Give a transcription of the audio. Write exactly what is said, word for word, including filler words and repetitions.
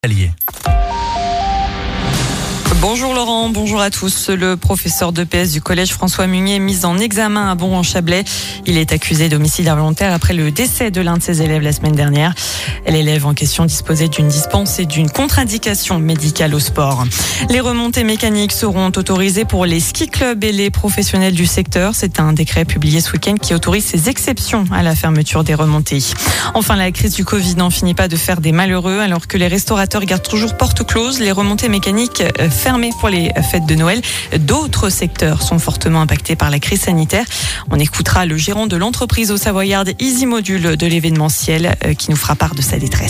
Allié. Bonjour Laurent, bonjour à tous. Le professeur d'E P S du collège François Munier est mis en examen à Bon-en-Chablais. Il est accusé d'homicide involontaire après le décès de l'un de ses élèves la semaine dernière. L'élève en question disposait d'une dispense et d'une contre-indication médicale au sport. Les remontées mécaniques seront autorisées pour les ski clubs et les professionnels du secteur. C'est un décret publié ce week-end qui autorise ces exceptions à la fermeture des remontées. Enfin, la crise du Covid n'en finit pas de faire des malheureux. Alors que les restaurateurs gardent toujours porte close, les remontées mécaniques fermées pour les fêtes de Noël. D'autres secteurs sont fortement impactés par la crise sanitaire. On écoutera le gérant de l'entreprise au Savoyard, Easy Module, de l'événementiel, qui nous fera part de sa détresse.